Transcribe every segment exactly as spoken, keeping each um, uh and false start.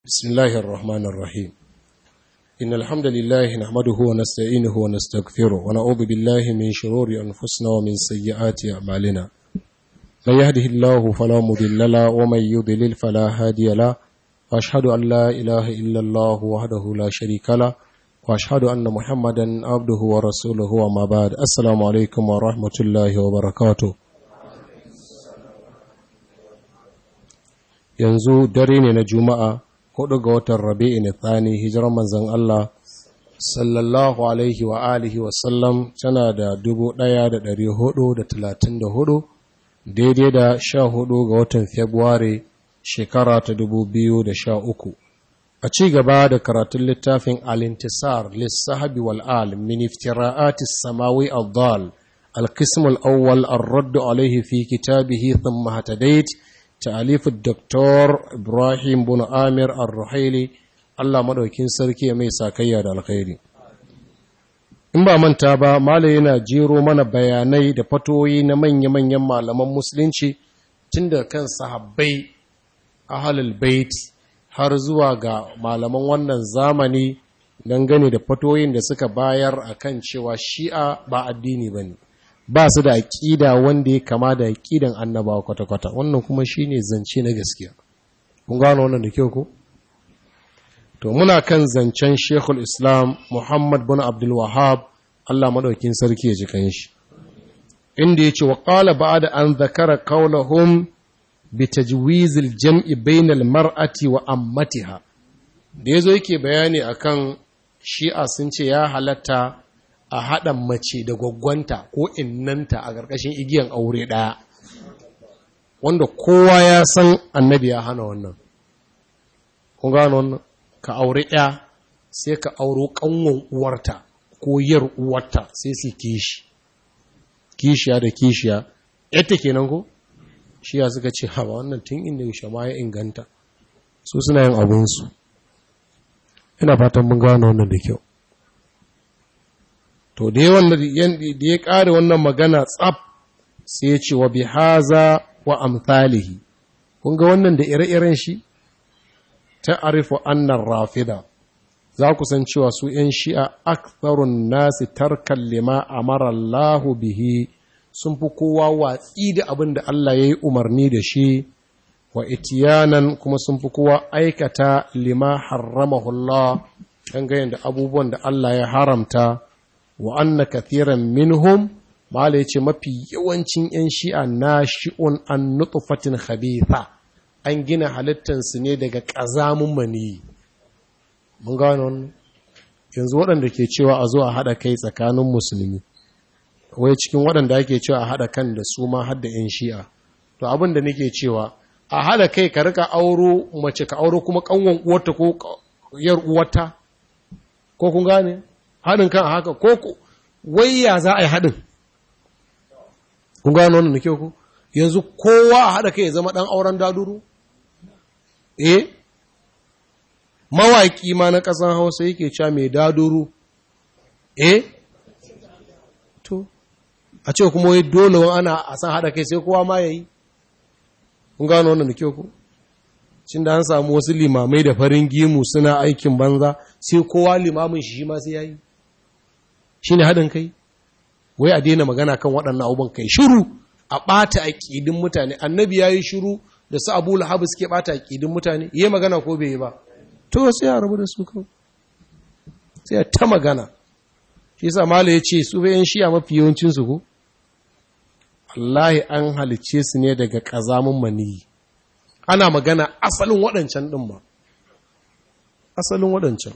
بسم الله الرحمن الرحيم إن الحمد لله نحمده ونستعينه ونستغفره ونعوذ بالله من شرور أنفسنا ومن سيئات أعمالنا من يهده الله فلا مضل له ومن يضلل فلا هادي له وأشهد أن لا إله إلا الله وحده لا شريك له وأشهد أن محمدا عبده ورسوله وما بعد السلام عليكم ورحمة الله وبركاته. yanzu dare ne na juma'a hudu ga watan rabi'in thani hijirar manzon Allah sallallahu alaihi wa alihi wa sallam tana da dubu ɗaya da ɗari hudu da talatin da hudu daidai da sha hudu ga watan Fabrairu shekara ta dubu biyu da sha uku. A ci gaba da karatun littafin al-intisar lis-sahabi wal-al min iftira'ati as-samawi ad-dal al-qism al-awwal ar-radd alayhi fi kitabihi thumma hatadait ta'alif ad-doktor Ibrahim bin Amir ar-Ruhaili Allah madaukin sarki mai sakayya da alkhairi. In ba manta ba malai yana jero mana bayanai da fatoyi na manya-manyan malaman musulunci tunda kan sahabbai ahlul bait har zuwa ga malaman wannan zamani dangane da fatoyin da suka bayar akan cewa shi'a ba addini bane, ba su da aƙida wanda ya kama da aƙidan annabawa kwata-kwata. Wannan kuma shine zance na gaskiya. Kun gano wannan da kyau ko? To muna kan zancen Sheikhul Islam Muhammad bin Abdul Wahhab Allah madaukin sarki ya ji kanshi, inda yace wa qala ba'da an zakara qawluhum bitajwizil jam'i bainal mar'ati wa ammatiha. Da yazo yake bayani akan shi'a sun ce ya halatta a haɗa mace da gwaggwanta ko innanta a ƙarƙashin igiyan aure ɗaya, wanda kowa ya san annabi ya hana wannan. Kun gano wannan? Ka aure ɗaya sai ka auro ƙanwan uwarta ko yar uwarta sai su kishi kishiya da kishiya yadda kenan ko shiya suka ce hawa wannan tun inda yaushe ma ya inganta, su suna yin abunsu. Ina fatan mun gano wannan da kyau. To da yawan da ya ƙare wannan magana tsaf sai ya ce wa bi haza wa amthalihi. Kun ga wannan da ire-iren shi ta arifu annar rafida, za ku san cewa su ‘yan shi'a aktharun nasi tarkan lima amara Allahu bihi, sun fi kowa watsi da abin da Allah ya yi umarni da shi, wa itiyanan kuma sun fi kowa aikata lima harramahullah dangane da abubuwan da Allah ya haramta. Wa anna kathiran minhum mala yace mafi yawancin yan shi'a nashi'un an nutfatin khabitha, an gina halittansu ne daga ƙazamun mani. Mun gano yanzu waɗanda ke cewa a zo a haɗa kai tsakanin musulmi, wai cikin waɗanda ake cewa a haɗa kan da su ma hadda yan shi'a. To abin da nake cewa a haɗa kai ka rika auro mace ka auro kuma ƙanwan uwarta ko yar uwarta, ko kun gane haɗin kan haka ko wai ya za a yi haɗin? Kun gano wannan da kyau ku? Yanzu kowa a haɗa kai ya zama ɗan auren daduru? Eh? Mawaƙi ma na ƙasan Hausa yake cewa mai daduru? Eh? To, a ce kuma wai dole ana a san haɗa kai sai kowa ma ya yi? Kun gano wannan da kyau ku? Cin da an samu wasu limamai da farin gimu suna aikin banza sai kowa limamin shi ma sai ya yi. Shi ne haɗin kai? Wai a daina magana kan waɗannan abubuwan kai shiru a ɓata aƙidin mutane. Annabi ya yi shiru da su Abu Lahab suke ɓata aƙidin mutane, yi magana ko bai yi ba? To sai a rabu da su kawai, sai a ta magana. Shi yasa Malam ya ce su bayan shi'a mafi yawancinsu ko? Wallahi an halicce su ne daga ƙazamin maniyi. Ana magana asalin waɗancan ɗin ba, asalin waɗancan.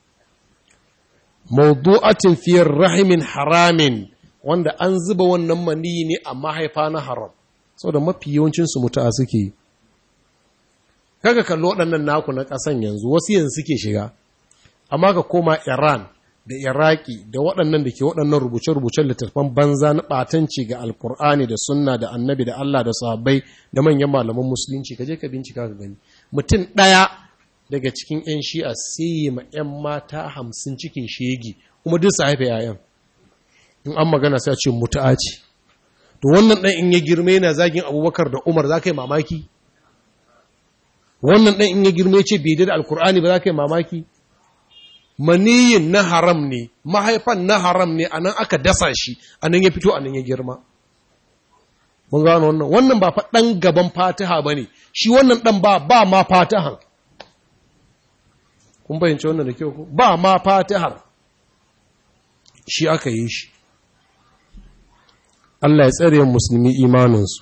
Maudu'atin fiyar rahimin haramin, wanda an zuba wannan maniyi ne a mahaifa na haram, sau da mafi yawancinsu mutu'a suke yi. Kaga kallo waɗannan naku na ƙasan yanzu, wasu yanzu suke shiga, amma ka koma Iran da Iraki da waɗannan da ke waɗannan rubuce-rubucen littattafan banza na ɓatanci ga Alkur'ani da Sunna da Annabi da Allah da sahabbai da manyan malaman musulunci, ka je ka bincika ka gani. Mutum ɗaya daga cikin ‘yan shi'a sai yi ma ‘yan mata hamsin cikin shegi, kuma duk su haifa ‘ya'yan. In an magana sai a ce mutu'a ce. To wannan ɗan in ya girme yana zagin Abubakar da Umar za ka yi mamaki? wannan ɗan in ya girme ce bai da alkur'ani ba za ka yi mamaki maniyin na haram ne mahaifan na haram ne a nan aka dasa shi a nan ya fito a nan ya girma mun gano wannan wannan ba fa ɗan gaban fatiha ba ne shi wannan ɗan ba ba ma fatihan kun bayyance wannan da kyau ko ba ma fatihar shi aka yi shi Allah ya tsare musulmi imaninsu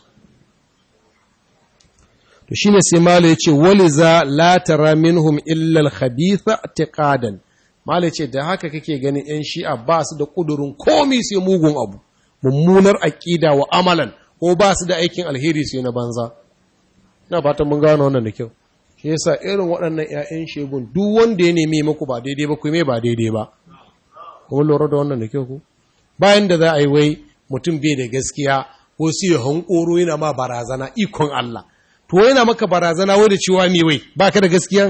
to shine sai mala yace waliza la tara minhum illa al-khabitha i'tiqadan mala yace da haka kake ganin yan shi'a ba su da kudurin komai sai mugun abu mummunar aqida wa amalan ko ba su da aikin alheri sai na banza ina fatan mun gano wannan da kyau shi yasa irin waɗannan ƴaƴan shegun duk wanda ya neme muku ba daidai ba ku me ba daidai ba kuma lura da wannan da kyau ku bayan da za a yi wai mutum bai da gaskiya ko su yi hankoro yana ma barazana ikon Allah to yana maka barazana wai da cewa me wai baka da gaskiya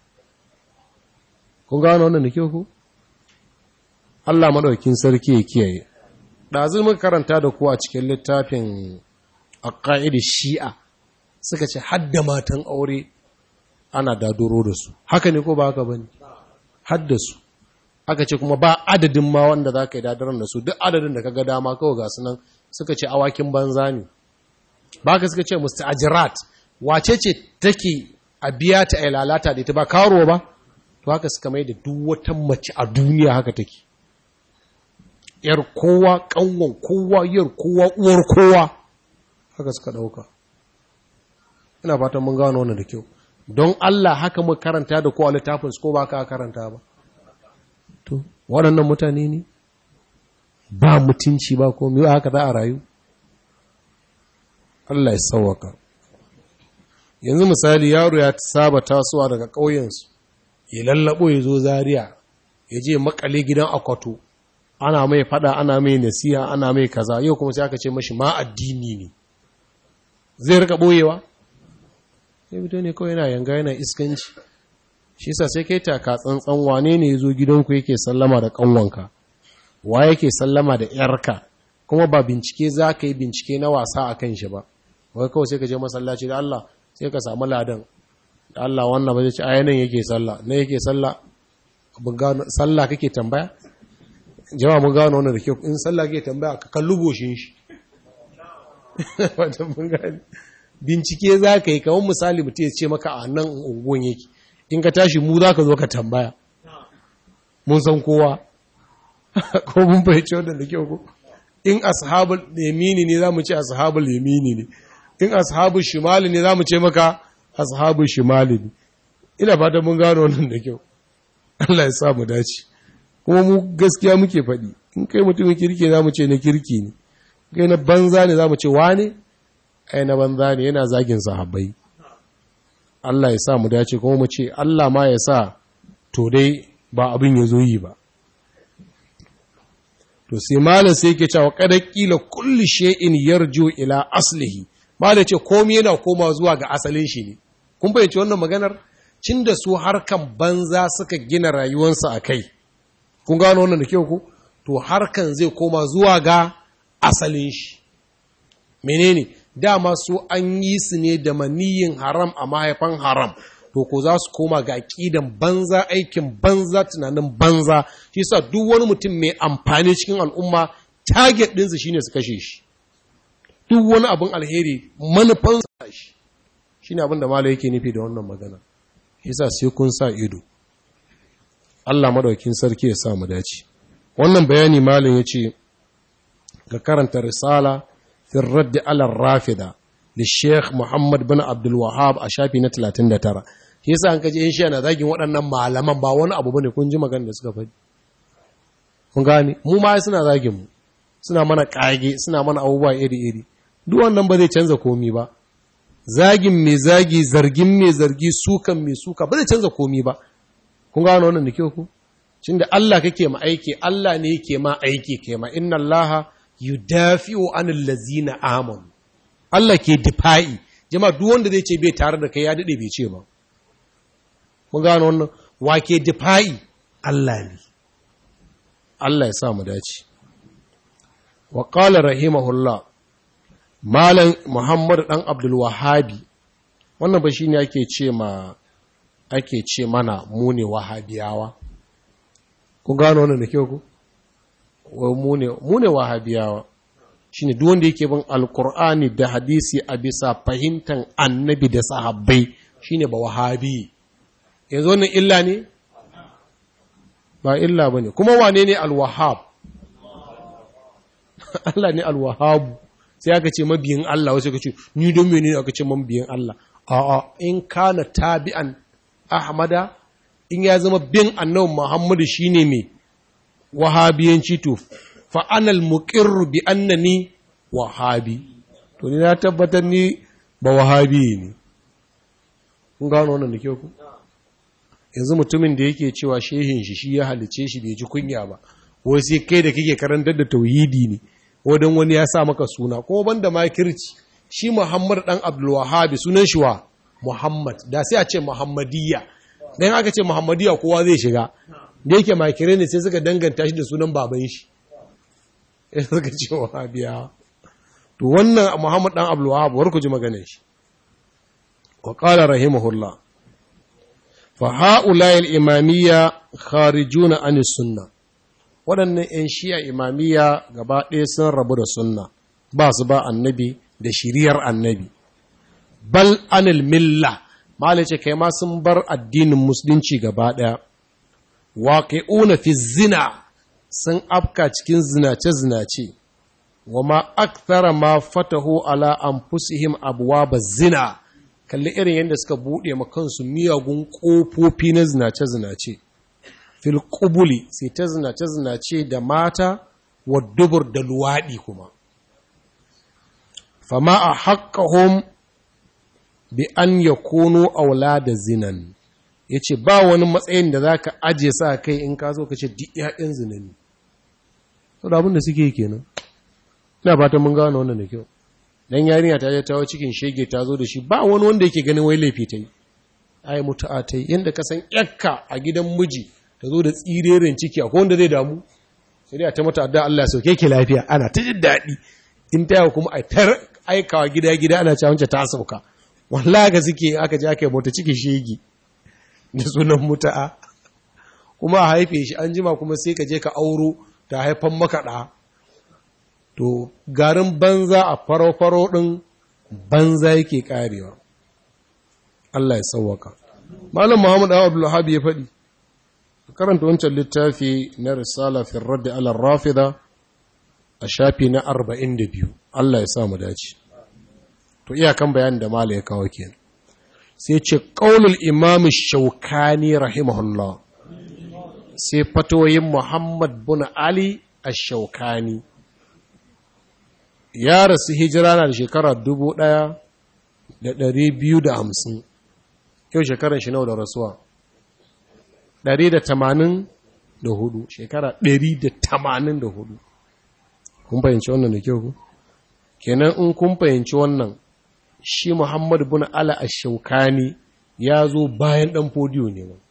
kun gano wannan da kyau ku Allah madaukakin sarki ya kiyaye dazu muka karanta da ku a cikin littafin aqaid shi'a suka ce hadda matan aure ana daduro da su haka ne ko ba haka bane hadda su aka ce kuma ba adadin ma wanda za ka yi dadaran da su duk adadin da ka ga dama kawai ga su nan suka ce awakin banza ne ba ka suka ce musta'ajirat wace ce take a biya ta ai lalata da ita ba karuwa ba to haka suka mai da duk wata mace a duniya haka take yar kowa kanwan kowa yar kowa uwar kowa haka suka dauka ina fatan mun gano wannan da kyau don Allah haka mu karanta da ko a littafin su ko ba ka karanta ba to waɗannan mutane ne ba mutunci ba ko me haka za a rayu Allah ya sauwaka yanzu misali yaro ya saba tasowa daga ƙauyensu ya lallabo ya zo Zaria ya je makale gidan akwato ana mai fada ana mai nasiha ana mai kaza yau kuma sai aka ce mashi ma addini ne zai rika boyewa sai fito ne kawai yana yanga yana iskanci shi sa sai kai taka tsantsan wane ne yazo gidanku yake sallama da kanwanka wa yake sallama da yarka kuma ba bincike za ka yi bincike na wasa akan shi ba wai kawai sai ka je masallaci da Allah sai ka samu ladan da Allah wannan ba zai ci ayanan yake sallah ne yake sallah mun ga sallah kake tambaya jama'a mun gano wannan da kyau in sallah kake tambaya ka kallu goshin shi wato mun gani bincike za ka yi kawai misali mutum ya ce maka a nan unguwan yake in ka tashi mu za ka zo ka tambaya mun san kowa ko mun fahimci wannan da kyau ko in ashabul yamini ne za mu ce ashabul yamini ne in ashabul shimali ne za mu ce maka ashabul shimali ne ina fata mun gano wannan da kyau Allah ya sa mu dace kuma mu gaskiya muke faɗi in kai mutumin kirki za mu ce na kirki ne kai na banza ne za mu ce wane ai na banza ne yana zagin sahabbai Allah ya sa mu dace kuma mu ce Allah ma ya sa to dai ba abin ya zo yi ba to sai malam sai yake cewa kada kila kulli shay'in yarju ila aslihi malam ce komai yana koma zuwa ga asalin shi ne kun bayyana wannan maganar cin da su harkan banza suka gina rayuwarsu akai kun gano wannan da kyau ku to harkan zai koma zuwa ga asalin shi menene dama su an yi su ne da maniyin haram a mahaifan haram to ko za su koma ga aƙidan banza aikin banza tunanin banza shi sa duk wani mutum mai amfani cikin al'umma target ɗinsu shine su kashe shi duk wani abin alheri manufansa shi shine abin da malai yake nufi da wannan magana shi sa sai kun sa ido Allah madaukakin sarki ya sa mu dace wannan bayani malin yace ga karanta risala fi radd ala rafida da Sheikh Muhammad bin Abdul Wahhab a shafi na talatin da tara shi yasa an kaje in shi yana zagin waɗannan malaman ba wani abu bane kun ji magana da suka faɗi kun gane mu ma suna zagin mu suna mana kage suna mana abubuwa iri iri duk wannan ba zai canza komi ba zagin mai zagi zargin mai zargi sukan mai suka ba zai canza komi ba kun gane wannan da kyau ku tunda Allah kake ma aiki Allah ne yake ma aiki kai ma inna Allaha yudafi'u anil ladzina amanu Allah ke difa'i jama'a duk wanda zai ce bai tare da kai ya dade bai ce ba mun gano wannan wa ke difa'i Allah ne Allah ya sa mu dace wa qala rahimahullah malam Muhammad dan Abdul Wahhabi wannan ba shine ake ce ma ake ce mana mu ne wahabiyawa. Ku gano wannan da kyau ku? Wai mu ne mu ne wahabiyawa. Shine duk wanda yake bin alkur'ani da hadisi a bisa fahimtar annabi da sahabbai shine ba wahabi. Yanzu wannan illa ne? Ba illa bane. Kuma wane ne alwahab? Allah ne alwahabu. Sai aka ce mabiyin Allah, wasu aka ce ni don menene aka ce mabiyin Allah? A'a, in kana tabi'an Ahmada, in ya zama bin annabi Muhammadu shine me wahabiyanci to fa anal muqirru bi annani wahabi. To ni na tabbatar ni ba wahabi ne. Kun gano wannan da kyau ku? Yanzu mutumin da yake cewa shehin shi shi ya halice shi bai ji kunya ba. Wai sai kai da kike karantar da tauhidi ne. Wadan wani ya sa maka suna ko banda makirci. Shi Muhammad dan Abdul Wahhab sunan shi wa Muhammad. Da sai a ce Muhammadiyya. Dan aka ce Muhammadiyya kowa zai shiga. Da yake makire ne sai suka danganta shi da sunan baban shi. Sai suka ce Wahabiya. To wannan Muhammad dan Abdul Wahhab war ku ji maganar shi. Wa qala rahimahullah. Fa ha'ula'i al-imamiyya kharijuna an sunnah. Waɗannan ‘yan shi'a imamiyya gaba ɗaya sun rabu da sunna, ba su ba annabi da shiriyar annabi. Bal anil milla, malice kai ma sun bar addinin musulunci gaba ɗaya. Waƙi'una fi zina sun afka cikin zinace-zinace, wa ma akthara ma fatahu ala anfusihim abwaba zina, kalli irin yadda suka buɗe ma kansu miyagun ƙofofi na zinace-zinace. Fil ƙubuli sai ta zinace-zinace da mata wa dubur da luwaɗi kuma. Fama a haƙƙahum bi an ya kono aula da zinan. Ya ce ba wani matsayin da za ka ajiye sa kai in ka zo ka ce duk ‘ya'yan zinani. Sau da abin da suke kenan. Ina fatan mun gano wannan da kyau. Dan yarinya ta je tawo cikin shege ta zo da shi ba wani wanda yake ganin wai laifi ta yi. Ai mutu'a ta yi yadda ka san ‘yakka a gidan miji. Ta zo da tsirerin ciki akwai wanda zai damu sai dai a ta mata addu'a Allah ya sauke ki lafiya ana ta jin daɗi in ta yawa kuma a tar aikawa gida gida ana cewa ta sauka wallahi ga suke aka je aka yi mota ciki shege da sunan muta'a kuma a haife shi an jima kuma sai ka je ka auro ta haifan maka ɗa to garin banza a faro-faro ɗin banza yake karewa Allah ya sauwaka Malam Muhammad Abdul Wahhab ya faɗi karanta wancan littafi na risala fi raddi ala rafida a shafi na arba'in da biyu Allah ya sa mu dace to iyakan bayanin da mala ya kawo kenan sai ce qaulul imam shaukani rahimahullah sai fatoyin Muhammad bin Ali ash-Shaukani ya rasu hijira na da shekara dubu ɗaya da ɗari biyu da hamsin yau shekaran shi nawa da rasuwa ɗari da tamanin da hudu shekara ɗari da tamanin da hudu kun fahimci wannan da kyau ku kenan in kun fahimci wannan shi Muhammad bin Ala ash-Shaukani ya zo bayan ɗan fodiyo ne ba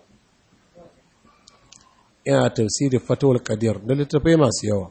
yana tafsirin Fatawul Qadir da littafai masu yawa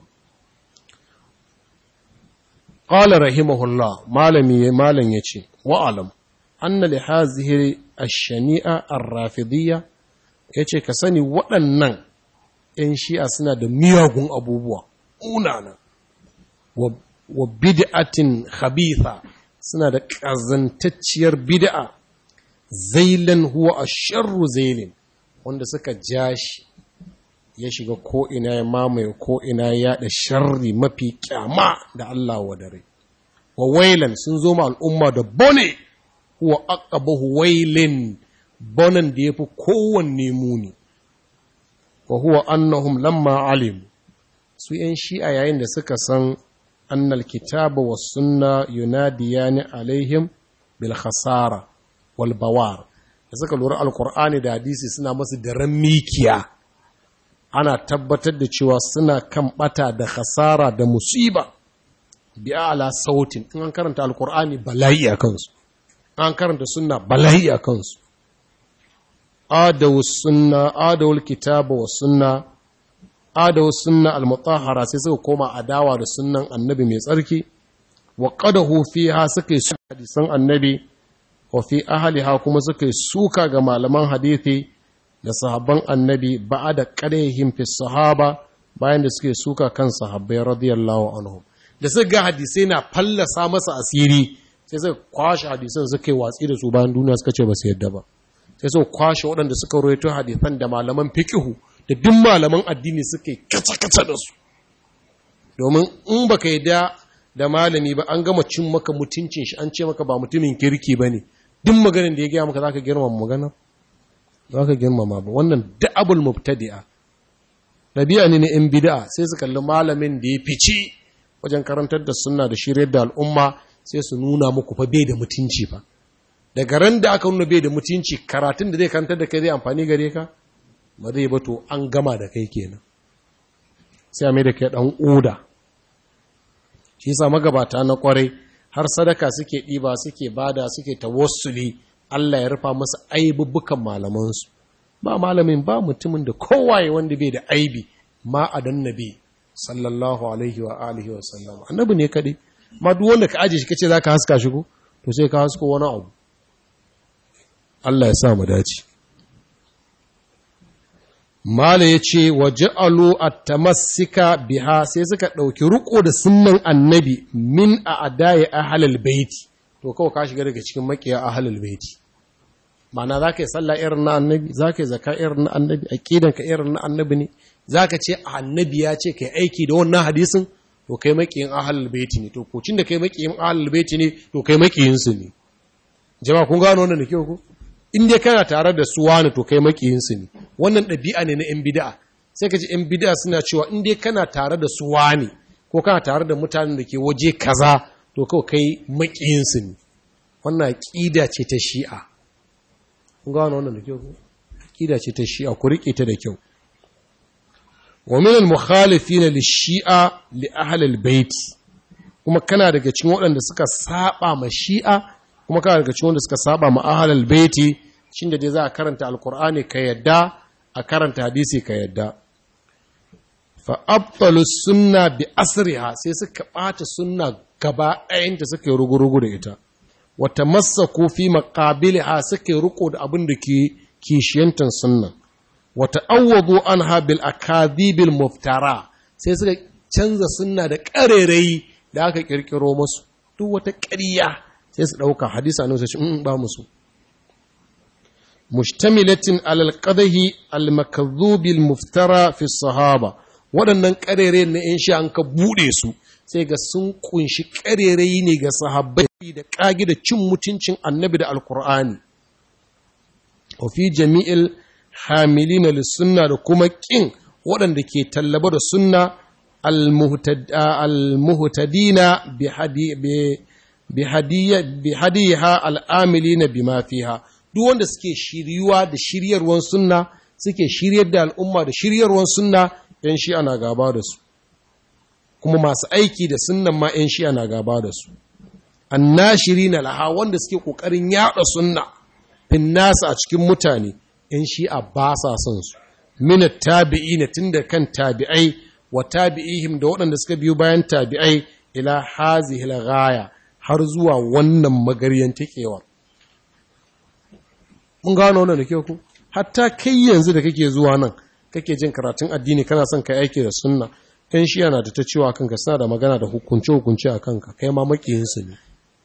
qala rahimahullah malami malam yace wa alam anna li hadhihi ash-shani'a ar-rafidiyya ya ce ka sani waɗannan ‘yan shi'a suna da miyagun abubuwa ƙunana wa bid'atin khabitha suna da ƙazantacciyar bid'a zailan huwa a sharru zailin wanda suka ja shi ya shiga ko'ina ya mamaye ko'ina ya yaɗa sharri mafi ƙyama da Allah wa dare wa wailan sun zo ma al'umma da bone huwa aqabahu wailin bonan da ya fi kowanne muni, wa huwa annahum lamma alim su ‘yan shi'a yayin da suka san annal kitaba wa sunna yunadiyani alaihim bil khasara wal bawar da suka lura alkur'ani da hadisi suna masu daren mikiya ana tabbatar da cewa suna kan bata da khasara da musiba bi ala sautin in an karanta alkur'ani bala'i a kansu an karanta sunna bala'i a kansu adawu sunna adawul kitaba wa sunna adawu sunna al-mutahhara sai suka koma adawa da sunnan annabi mai tsarki wa qadahu fiha suka yi hadisan annabi wa fi ahliha kuma suka suka ga malaman hadisi da sahabban annabi ba'da qadayhim fi sahaba bayan da suke suka kan sahabbai radiyallahu anhum da suka ga hadisai na fallasa masa asiri sai suka kwashe hadisan suka yi watsi da su bayan duniya suka ce ba su yadda ba sai suka kwashe waɗanda suka rawaito hadisan da malaman fiqhu da duk malaman addini suka yi kaca-kaca da su domin in baka yadda da malami ba an gama cin maka mutuncin shi an ce maka ba mutumin kirki bane duk maganin da ya gaya maka zaka girmama magana zaka girmama ba wannan da'abul mubtadi'a dabi'a ne na in bid'a sai su kalli malamin da ya fice wajen karantar da sunna da shiryar da al'umma sai su nuna muku fa bai da mutunci fa daga ran da aka nuna bai da mutunci karatun da zai karantar da kai zai amfani gare ka ba zai ba to an gama da kai kenan sai a mai da kai dan oda shi yasa magabata na kwarai har sadaka suke ɗiba suke bada suke tawassuli Allah ya rufa masa aibubbukan malamansu ba malamin ba mutumin da kowaye wanda bai da aibi ma adan nabi sallallahu alaihi wa alihi wa sallam annabi ne kadai ma duk wanda ka aje shi kace zaka haska shi ko to sai ka hasko wani abu Allah ya sa mu dace Mala ya ce, wa ja'alu at-tamassika biha sai suka ɗauki riƙo da sunnan annabi min a adaye ahalal baiti, to kawai ka shiga daga cikin maƙiya ahalal baiti. Mana za ka yi sallah irin na annabi, za ka yi zaka irin na annabi, aƙidanka irin na annabi ne, za ka ce annabi ya ce ka yi aiki da wannan hadisin, to kai maƙiyin ahalal baiti ne, to kocin da kai maƙiyin ahalal baiti ne, to kai maƙiyinsu ne. Jama'a kun gano wannan da kyau ko? In dai kana tare da su wani to kai makiyinsu ne wannan ɗabi'a ne na 'yan bid'a sai ka ji 'yan bid'a suna cewa in dai kana tare da su wani ko kana tare da mutanen da ke waje kaza to kawai kai makiyinsu ne wannan aqida ce ta shi'a kun ga wannan da kyau aqida ce ta shi'a ku rike ta da kyau wa min al-mukhalifin lish-shi'a li ahli al-bait kuma kana daga cikin waɗanda suka saba ma shi'a kuma kana daga cikin wanda suka saba ma ahlul baiti shin da dai za a karanta alqur'ani ka yadda a karanta hadisi ka yadda fa abtalu sunna bi asriha sai suka bata sunna gaba ɗayan ta suka yi rugurugu da ita wa tamassaku fi maqabiliha suka yi ruko da abin da ke kishiyantan sunna wa ta'awwadu anha bil akadhibil muftara sai suka canza sunna da ƙarerayi da aka kirkiro musu duk wata ƙarya sai su ɗauka hadisa ne sai in ba musu mushtamilatin alal qadahi al makdhub al muftara fi sahaba waɗannan ƙarere na in sha an ka bude su sai ga sun kunshi ƙarerai ne ga sahabbai da kage da cin mutuncin annabi da alqur'ani wa fi jami'il hamilina lis sunna da kuma kin waɗanda ke tallaba da sunna al muhtadina bi hadi bihadiha al'amilina bima fiha duk wanda suke shiryuwa da shiryarwan sunna suke shiryar da al'umma da shiryarwan sunna yan shi ana gaba da su kuma masu aiki da sunnan ma yan shi ana gaba da su annashirina laha wanda suke kokarin yada sunna fin nasu a cikin mutane yan shi a ba sa son su min tabi'ina tunda kan tabi'ai wa tabi'ihim da waɗanda suka biyo bayan tabi'ai ila hazihi al-ghaya har zuwa wannan magaryan takewar. Mun gano wannan da kyau ku? Hatta kai yanzu da kake zuwa nan, kake jin karatun addini kana son ka aiki da sunna, ɗan shi yana da ta cewa kanka suna da magana da hukunce-hukunce a kanka, kai ma makiyinsu ne.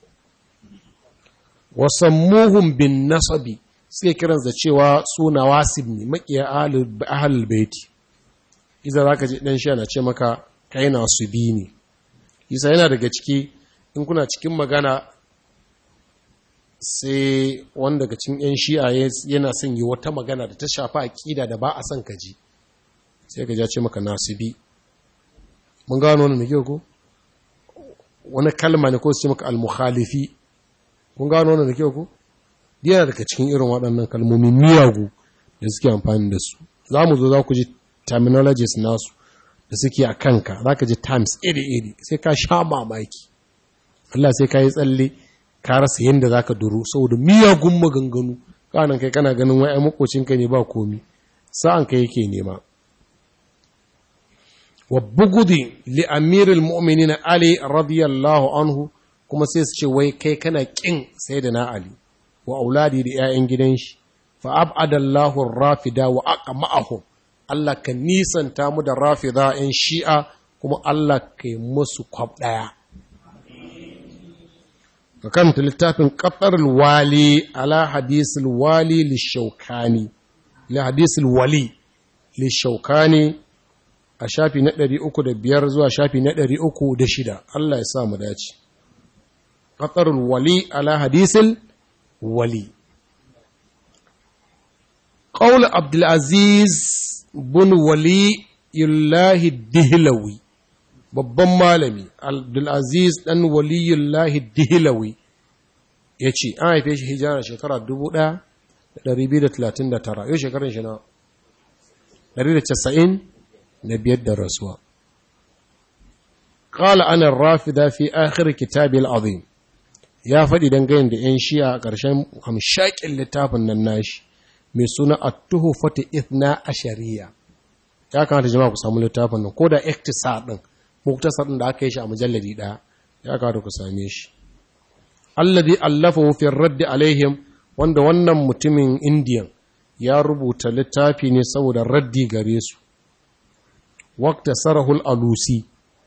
Wasammuhum bin nasabi suke kiransu da cewa su nawasib ne, makiya ahlul baiti. Iza za ka ji ɗan shi yana ce maka kai nasubi ne. Isa yana daga ciki in kuna cikin magana sai wanda daga cikin 'yan shi'a yana son yi wata magana da ta shafa aƙida da ba a son ka ji sai ka ce maka nasibi mun gano wannan nake ko wani kalma ne ko su ce maka al-mukhalifi mun gano wannan nake ko yana daga cikin irin waɗannan kalmomi miyagu da suke amfani da su za mu zo za ku ji terminologies nasu da suke a kanka za ka ji terms iri-iri sai ka sha mamaki Allah sai ka yi tsalle ka rasa yadda za ka duru saboda miyagun maganganu kanan kai kana ganin wai makocinka ne ba komi sa'an ka yake nema wa bugudi li amiril mu'minin Ali radiyallahu anhu kuma sai su ce wai kai kana kin sayyidina Ali wa auladi da 'ya'yan gidan shi fa ab'adallahu ar-rafida wa aqma'ahum Allah ka nisanta mu da rafida 'yan shi'a kuma Allah ka yi musu kwab daya ka kanta littafin qatar wali ala hadisul wali lishaukani li hadisul wali lishaukani a shafi na ɗari uku da biyar zuwa shafi na ɗari uku da shida Allah ya sa mu dace qatarul wali ala hadisul wali qaul abdul aziz bin wali yullahi dihlawi babban malami abdul aziz dan waliyullahi dihlawi yace an haife shi hijira shekara dubu ɗaya da ɗari biyu da talatin da tara yau shekarun shi na ɗari da casa'in na biyar da rasuwa. Ƙala ana rafida fi akhir kitabil azim ya faɗi dangane da ‘yan shi'a a ƙarshen hamshaƙin littafin nan nashi mai suna at-tuhfatu ithna ashariya. Ya kamata jama'a ku samu littafin nan ko da iktisar ɗin muktasar ɗin da aka yi shi a mujalladi ɗaya ya kamata ku same shi. Alladhi allafahu fi raddi alaihim wanda wannan mutumin Indiyan ya rubuta littafi ne saboda raddi gare su. Wakta sarahul alusi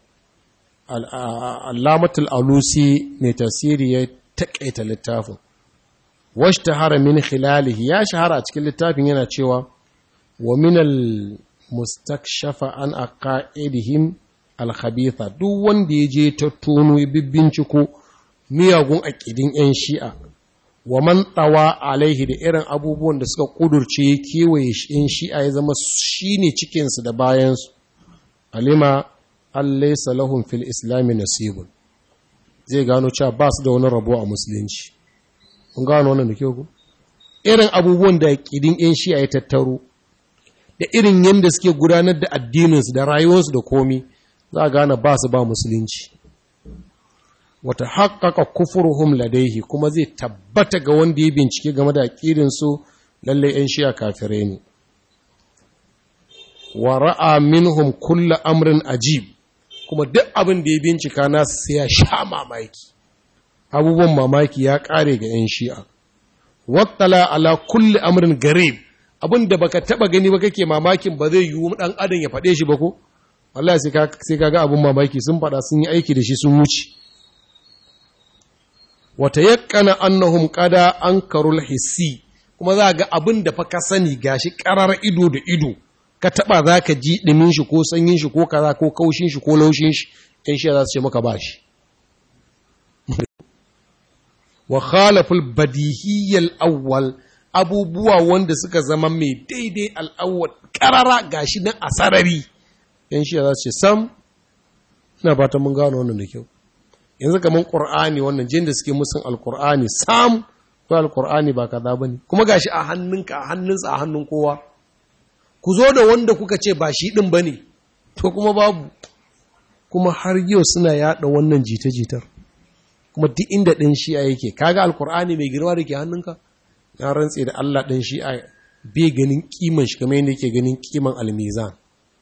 al'amatul alusi mai tasiri ya taƙaita littafin washta hara min khilalihi ya shahara a cikin littafin yana cewa wa minal mustakshafa an aqaidihim al-khabitha duk wanda ya je ta tono ya binciko miyagun aqidin yan shi'a wa man tawa alaihi da irin abubuwan da suka kudurce kewaye yan shi'a ya zama shine cikin su da bayan su alima allaysa lahum fil islami nasibun zai gano cewa ba su da wani rabo a musulunci kun gano wannan da kyau ku irin abubuwan da kidin yan shi'a ya tattaro da irin yanda suke gudanar da addinin su da rayuwarsu da komi za a gane ba su ba musulunci wata haqqaqa kufruhum ladaihi kuma zai tabbata ga wanda ya bincike game da aqidin su lalle yan shi'a kafirai ne wa ra'a minhum kullu amrin ajib kuma duk abin da ya bincika na sai ya sha mamaki abubuwan mamaki ya kare ga yan shi'a wattala ala kulli amrin garib abin da baka taba gani ba kake mamakin ba zai yiwu dan adam ya fade shi ba ko wallahi sai ka sai kaga abin mamaki sun fada sun yi aiki da shi sun wuce wata yakkana annahum qada ankarul hissi kuma za ga abin da fa ka sani gashi karar ido da ido ka taba za ka ji ɗimin shi ko sanyin shi ko kaza ko kaushin shi ko laushin shi ɗan shi za su ce maka ba shi wa khalaful badihiyyal awwal abubuwa wanda suka zama mai daidai al'awwal karara gashi nan a sarari ɗan shi za su ce sam ina ba ta mun gano wannan da kyau yanzu kaman qur'ani wannan jin da suke musun alqur'ani sam ko alqur'ani ba kaza bane kuma gashi a hannunka a hannunsa a hannun kowa ku zo da wanda kuka ce ba shi ɗin ba ne, to kuma babu, kuma har yau suna yaɗa wannan jita-jitar, kuma duk inda ɗin shi'a yake, kaga alkur'ani mai girma da ke hannunka, na rantse da Allah ɗin shi'a bai ganin kiman shi kamar yadda yake ganin kiman almizan.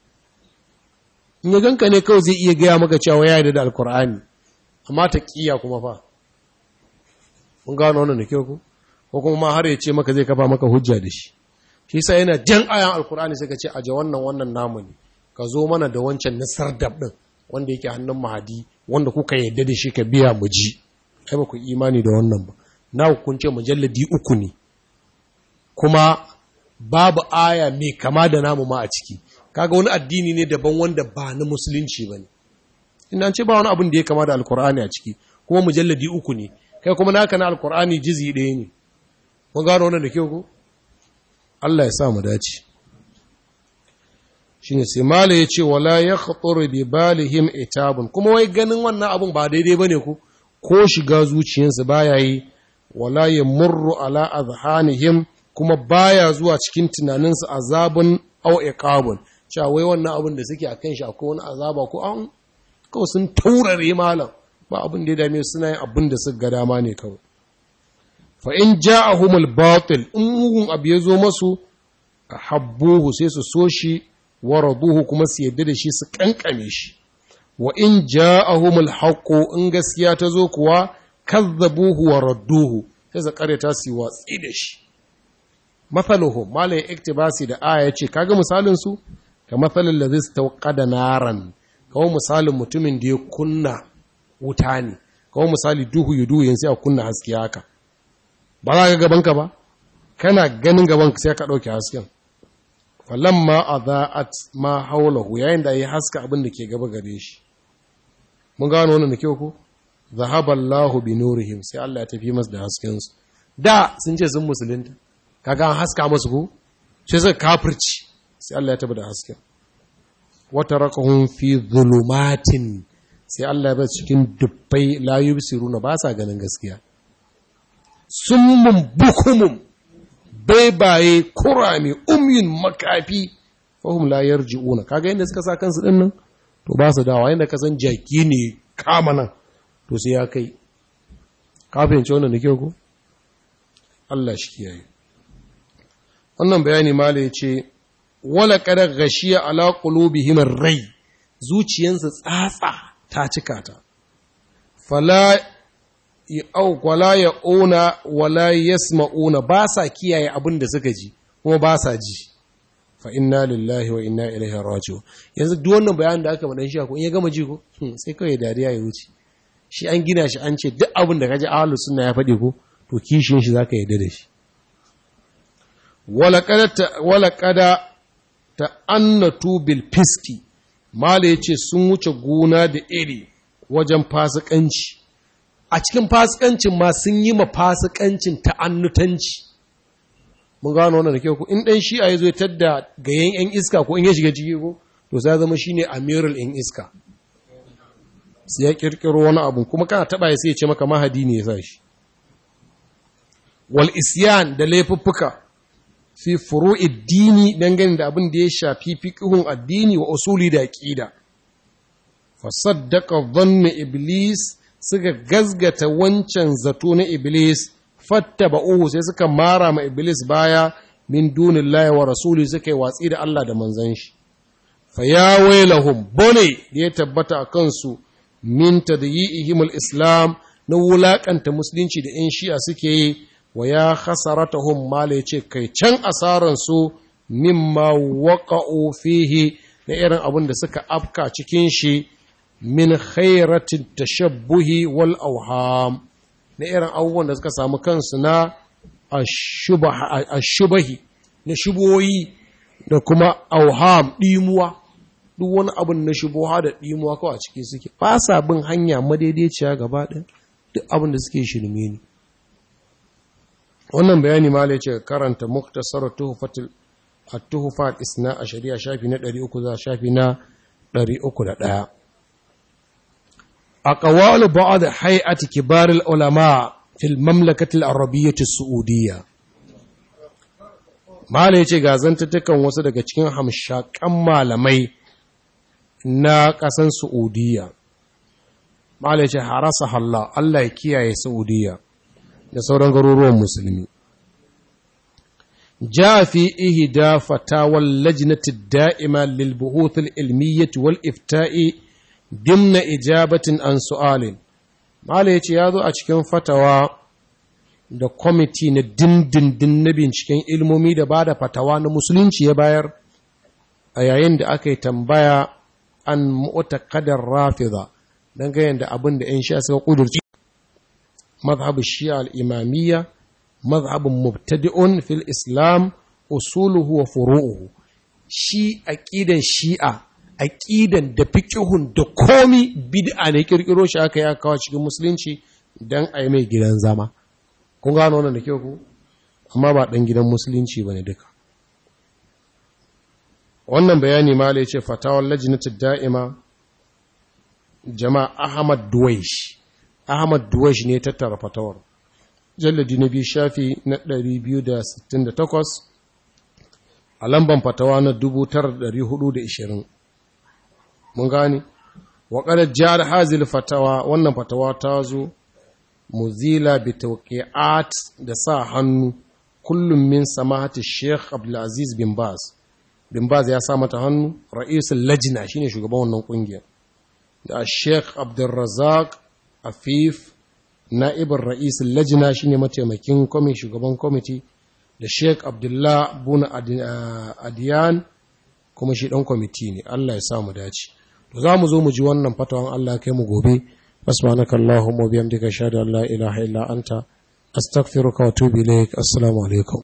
In ya ganka ne kawai zai iya gaya maka cewa ya yarda da alkur'ani, amma ta ƙiya kuma fa. Mun gano wannan da kyau ko? Ko kuma ma har ya ce maka zai kafa maka hujja da shi. shi sa yana jan ayan alkur'ani sai ka ce aje wannan wannan namu ne ka zo mana da wancan na sardab din wanda yake hannun mahadi wanda kuka yadda da shi ka biya mu ji ai ba ku imani da wannan ba na kun ce mujalladi uku ne kuma babu aya mai kama da namu ma a ciki kaga wani addini ne daban wanda ba na musulunci bane ina ce ba wani abin da ya kama da alkur'ani a ciki kuma mujalladi uku ne kai kuma naka na alkur'ani jizi ɗaya ne mun gano wannan da kyau ko Allah ya sa mu dace shine sai mala yace wala yakhthuru bi balihim itabun kuma wai ganin wannan abun ba daidai bane ku ko shiga zuciyarsu baya yi wala yamurru ala azhanihim kuma baya zuwa cikin tunaninsu azabun aw iqabun cewa wai wannan abun da suke akan shi akwai wani azaba ko an kawai sun taurare malam ba abin da ya dame suna yin abin da suka ga dama ne kawai fa in ja'ahumul batil in mugun abu ya zo masu habbuhu sai su so shi wa raduhu kuma su yadda da shi su kankame shi wa in ja'ahumul haqqu in gaskiya ta zo kuwa kazzabuhu wa radduhu sai su karyata su watsi da shi. Mathaluhum malai iktibasi da aya yace kaga misalin su ka mathalil ladhi istawqada naran, kawo misalin mutumin da ya kunna wuta ne, kawo misali duhu yudu yanzu a kunna haske haka, ba za ka gaban ka ba, kana ganin gaban ka sai ka dauke hasken. Falamma adaat ma hawlahu, yayin da ya haska abin da ke gaba gare shi. Mun gano wannan da kyau ko? Zahaba Allahu bi nurihim, sai Allah ya tafi masu da hasken su. Da sun ce sun musulunta, kaga an haska masu ko? Sai suka kafirci, sai Allah ya tafi da hasken. Wa tarakahum fi dhulumatin, sai Allah ya bar cikin dubbai la yubsiruna, ba sa ganin gaskiya. Summun bukumum, baibaye kurami umyin makafi, fahum la yarji'una. Kaga yadda suka sa kansu din nan, to ba su dawa, yadda ka san jaki ne kama nan, to sai ya kai. Kafin ce wannan da kyau ko? Allah shi kiyaye. Wannan bayani mala ya ce, wala kada gashiya ala qulubihim ar-ray, zuciyansu tsatsa ta cika ta. Fala ya'u wala ya'una wala yasma'una, ba sa kiyaye abin da suka ji kuma ba sa ji. Fa inna lillahi wa inna ilaihi raji'un. Yanzu duk wannan bayanin da aka madan shi ko in ya gama ji ko sai kawai dariya ya wuce. Shi an gina shi an ce duk abin da kaji ahlus sunna ya faɗi ko to kishin shi zaka yarda da shi. Wala qada wala qada ta'annatu bil fiski, mala yace sun wuce gona da iri wajen fasikanci. A cikin fasikancin ma sun yi ma fasikancin ta'annutanci. Mun gano wannan da kyau ko in dan shi'a yazo ya tadda gayen yan iska ko in ya shiga ciki ko to sai zama shine amirul yan iska. Sai ya kirkiro wani abu kuma kana taba sai ya ce maka mahadi ne ya sa shi. Wal isyan da laifuffuka fi furu'id dini, dangane da abin da ya shafi fiqhun addini wa usuli da aqida. Fa saddaqa dhanna iblis, suka gazgata wancan zato na iblis, fattaba'uhu, sai suka mara ma iblis baya, min dunillahi wa rasuli, suka yi watsi da Allah da manzon shi. Fa ya wailahum, bone da ya tabbata a kansu, min tadyi'ihim al-islam, na wulakanta musulunci da in shi'a suke yi, wa ya khasaratahum, mala yace kai can asaran su, mimma waqa'u fihi, na irin abin da suka afka cikin shi, min khairatin tashabbuhi wal awham, na irin abubuwan da suka samu kansu na ashubahi, na shuboyi da kuma auham ɗimuwa, duk wani abin na shubuha da ɗimuwa kawai a ciki suke, ba sa bin hanya madaidaiciya gaba ɗin, duk abin da suke shirme ne. Wannan bayani ma ce karanta muktasar tuhufatul at-tuhufa isna a shari'a shafi na ɗari uku za shafi na ɗari uku da ɗaya. أقوال بعض هيئة كبار العلماء في المملكة العربية السعودية. ما ليش غازن تتكلم وصل daga cikin hamshakan malamai na ƙasar Saudiya. Ma laice harasa Allah, Allah ya kiyaye Saudiya da sauran garuruwan musulmi. Ja fi ihda fatawal lajnati da'ima lil buhuth al ilmiyyah wal ifta'i dimna ijabatin an su'alin. Mala ya ce ya zo a cikin fatawa da kwamiti na dindindin na binciken ilmomi da ba da fatawa na musulunci ya bayar a yayin da aka yi tambaya an mu'takadar rafida don gayen da abin da ‘yan sha suka ƙudurci. Mazhabin shi'a al'imamiyya, mazhabin mubtadi'un fil islam, usuluhu wa furu'uhu. Shi aƙidan shi'a, aƙidan da fiƙihun da komi bid'a ne ƙirƙiro shi aka ya kawo cikin musulunci don a yi mai gidan zama. Kun gano wannan da kyau ku? Amma ba ɗan gidan musulunci ba ne duka. Wannan bayani ma ya ce fatawar lajinatul da'ima jama'a Ahmad Duwaish. Ahmad Duwaish ne tattara fatawar. Jalladi na biyu shafi na ɗari biyu da sittin da takwas a lamban fatawa na dubu tara da ɗari hudu da ishirin. Mun gani? Wa qad ja'al hazil fatawa, wannan fatawa ta zo muzila bi tawqi'at da sa hannu kullum min samahati Sheikh Abdulaziz bin Baz. Bin Baz ya sa mata hannu, ra'isul lajna shine shugaban wannan kungiyar. Da Sheikh Abdul Razzaq Afif na'ibin ra'isul lajina shine mataimakin kwamitin shugaban kwamiti, da Sheikh Abdullah Buna Adiyan kuma shi dan kwamiti ne. Allah ya sa mu dace. To za mu zo mu ji wannan fatawan Allah kai mu gobe. Subhanaka Allahumma wa bihamdika ashhadu an la ilaha illa anta astaghfiruka wa atubu ilaik. Assalamu alaikum.